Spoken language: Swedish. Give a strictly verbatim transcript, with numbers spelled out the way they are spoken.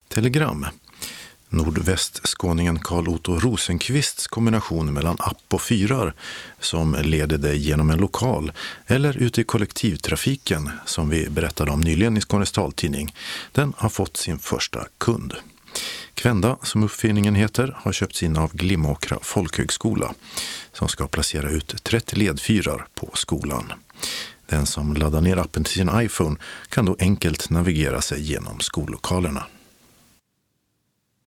Telegram. Nordvästskåningen Carl Otto Rosenqvists kombination mellan app och fyrar som leder dig genom en lokal eller ute i kollektivtrafiken som vi berättade om nyligen i Skånes taltidning, den har fått sin första kund. Kvenda, som uppfinningen heter, har köpts in av Glimåkra folkhögskola som ska placera ut trettio ledfyrar på skolan. Den som laddar ner appen till sin iPhone kan då enkelt navigera sig genom skollokalerna.